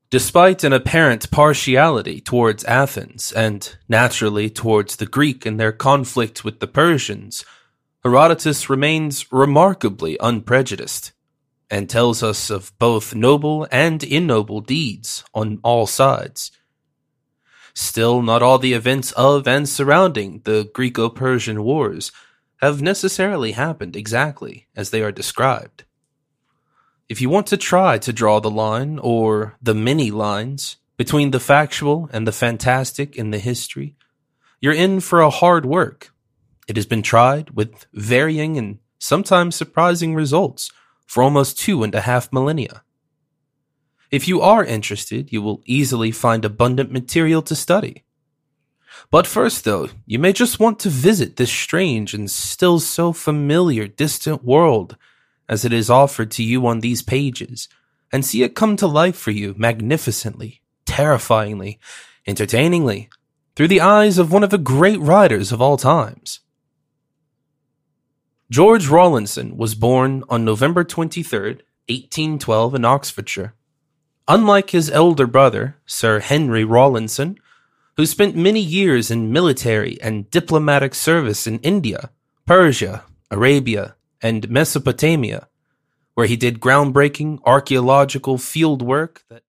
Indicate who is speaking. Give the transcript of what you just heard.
Speaker 1: Despite an apparent partiality towards Athens, and naturally towards the Greek in their conflict with the Persians, Herodotus remains remarkably unprejudiced, and tells us of both noble and ignoble deeds on all sides. Still, not all the events of and surrounding the Greco-Persian Wars have necessarily happened exactly as they are described. If you want to try to draw the line, or the many lines, between the factual and the fantastic in the history, you're in for a hard work. It has been tried with varying and sometimes surprising results for almost 2.5 millennia. If you are interested, you will easily find abundant material to study. But first, though, you may just want to visit this strange and still so familiar distant world as it is offered to you on these pages, and see it come to life for you magnificently, terrifyingly, entertainingly, through the eyes of one of the great writers of all times. George Rawlinson was born on November 23rd, 1812 in Oxfordshire. Unlike his elder brother, Sir Henry Rawlinson, who spent many years in military and diplomatic service in India, Persia, Arabia, and Mesopotamia, where he did groundbreaking archaeological field work that